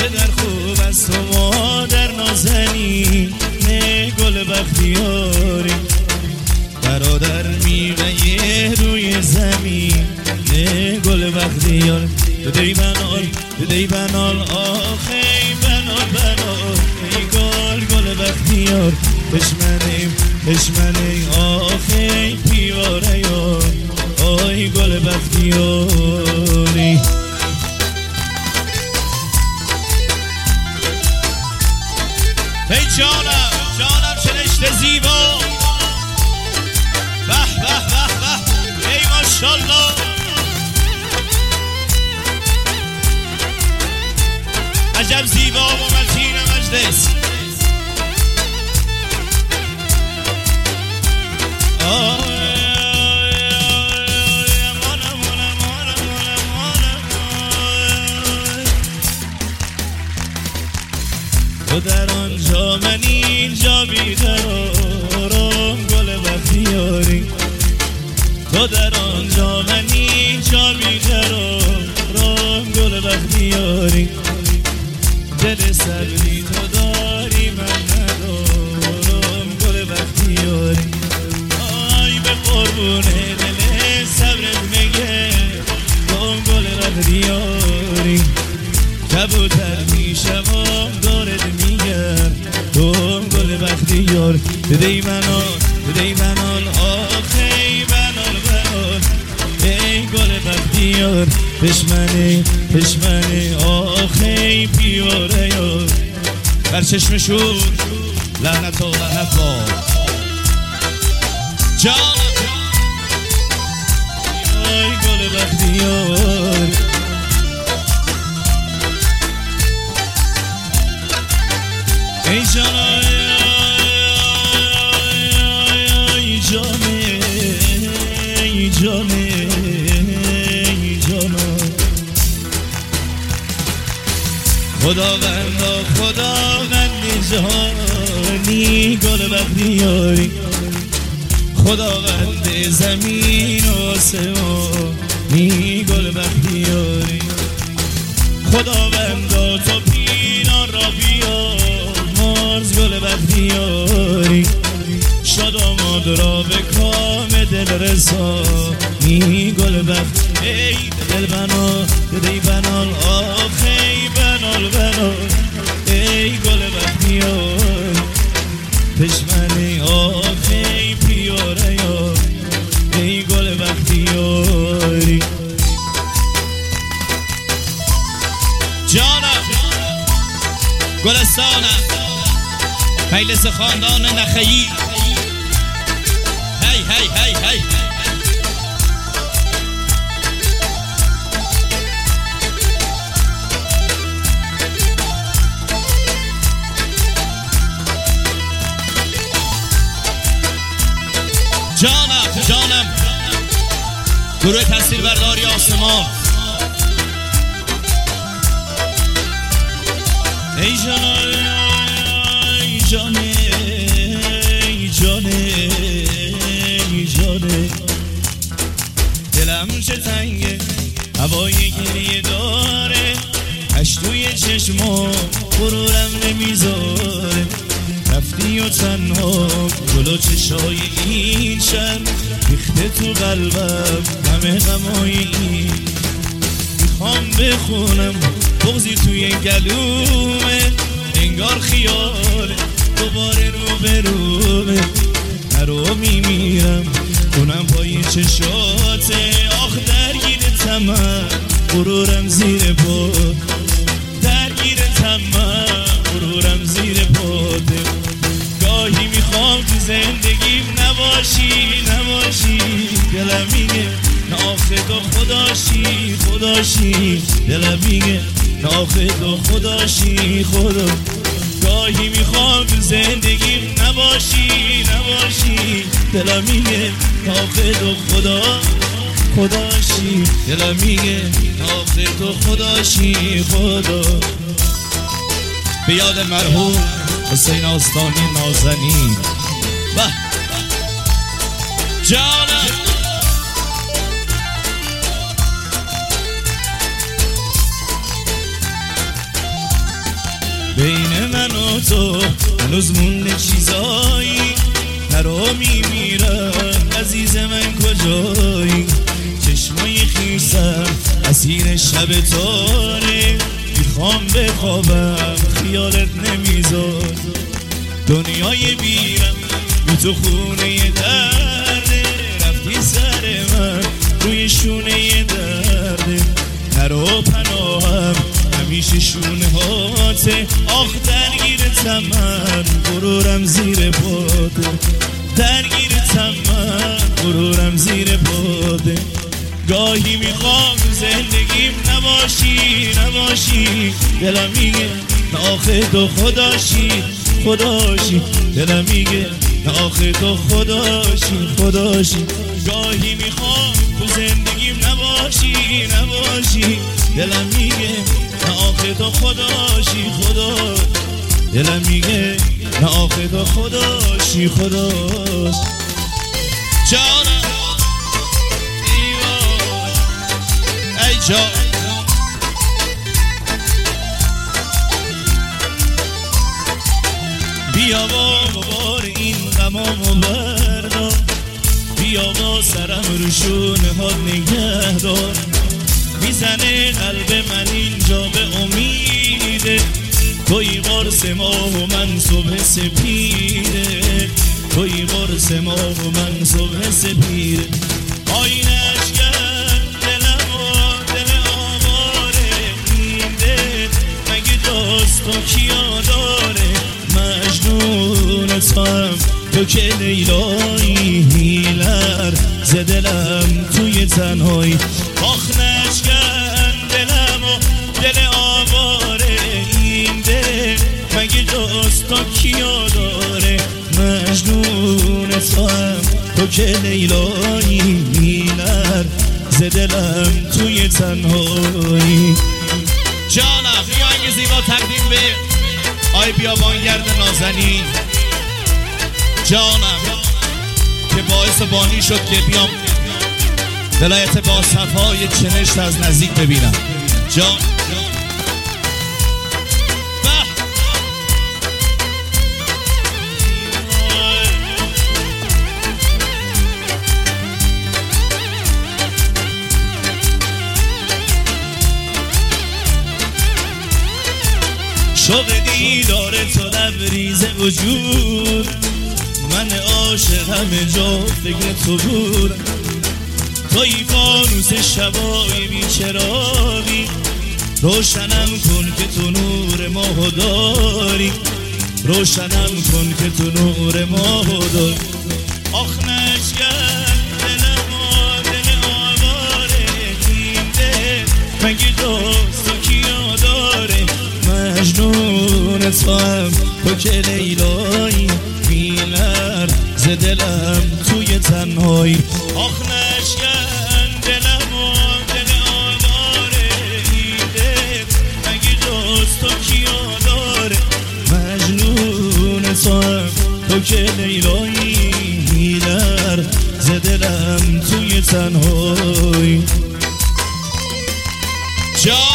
پدر خوب است و مادر نازنین، نه گل بختیاری برادر میوه روی زمین، نه گل بختیار دی بنال آخی بنال ای گل بختیار پشمنه آخی پیواره یار آی گل بختیاری. ای جانم چنشت زیبا به به به به ای ماشالله عجب زیبا و متین مجلس. تو در آنجا من اینجا بیقرارم گل بختیاری، تو در آنجا من اینجا بیقرارم گل بختیاری، دل صبری تو داری من ندارم گل بختیاری، آی به قربون دل صبرت میگه گل بختیاری، کبوتر میشم دارت میگم گل بختیار دی بنال آخی بنال ای گل بختیار پشمنه آخی پیواره یار بر چشم شور لعنت با جانم ای گل بختیار. ای جانم ای جانم خداوند جهانی گل بختیاری، خداوند زمین و آسمانی گل بختیاری، خداوند تو پیران را بیامرز گل بختیاری، شاداماد را به کام دل رسانی گل بخت ای دل بنال آخی بنال ای گل بختیار پشمنه آخی پیاره یار ای گل بختیاری. جانم گلستانم مجلس خاندان نخیی هی جانم گروه تصویر برداری آسمان ای جانه دلم چه تنگه هوای گریه داره اش توی چشما غرورم نمیذاره رفتی و تنها گل چشای این شب ریخته تو قلبم همه غمای این میخوام بخونم بغضی توی گلومه انگار خیاله دوباره رو به رومه نرو میمیرم کنم پای چشاته آخ درگیر تمام غرورم زیر پات درگیر تمام غرورم زیر پاته گاهی میخوام تو زندگیم نباشی دلم میگه ناخه تو خداشی دلم میگه ناخه تو خداشی خدا گاهی میخوام تو زندگیم نباشی دلم میگه ناخه تو خداشی دلم میگه ناخه تو خداشی خدا. به یاد مرحوم حسین آستانی نازنین جانم و تو هنوز مونده چیزایی نرو میمیرم عزیز من کجایی چشمای خیسم اسیر شب تاره میخوام بخوابم خیالت نمیذار دنیای بیرم بی تو خونه درده رفتی سر من روی شونه درده نرو پناهم همیشه شونه هاته آخ درگیرتم من غرورم زیر باده درگیرتم من غرورم زیر باده گاهی میخوام زندگیم نباشی دلم میگه نه آخه تو خداشی دلم میگه نه آخه تو خداشی گاهی میخوام تو زندگیم نباشی دلم میگه نه آخه تو خداشی دلم میگه نه آخه تو خداشی جانم ای جان بیا بار این غمامو بردار بیا با سرم رو شونه ها نگه دار میزنه قلب من اینجا به امیده توی قرص ماه و من صبح سپیده توی قرص ماه و من صبح سپیده آینش کرد دلم و دل آواره این دل مگه جز تو کیا داره مجنون تو که لیلایی هیلر زدلم توی تنهایی آخ نشکن دلم و دل آواره این دل مگه جز تو کیا داره مجنون تو که لیلایی هیلر زدلم توی تنهایی جانم یه آهنگ زیبا تقدیم به آی بیابانگرد نازنین جانم که باعث بانی شد که بیام ولایت با صفای چنشت از نزدیک ببینم جان شوق دیدار تو لبریز وجود من عاشق همه جا فکر تو بودم توی فانوس شبای بیچراغی روشنم کن که تو نور ماه داری روشنم کن که تو نور ماه داری آخ نشکن دلم و دل آواره این دل مگه دوست تو کیا داره مجنون تو که لیلایی میلر زدلم توی تنهایی آخ نشکن دلم و دل آواره این دل مگه جز تو کیا داره مجنون تو که لیلایی میلر زدلم توی تنهایی جان